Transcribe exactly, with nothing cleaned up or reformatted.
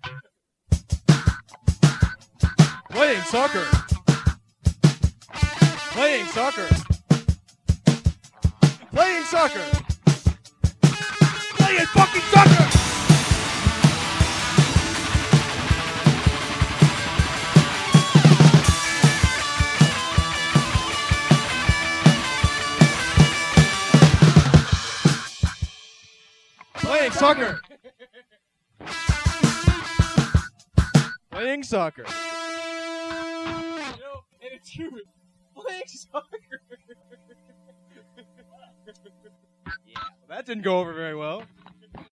Playing soccer. Playing soccer. Playing soccer. Playing fucking soccer. Playing soccer. Playing soccer. No, and it's true. Playing soccer. Yeah, well, that didn't go over very well.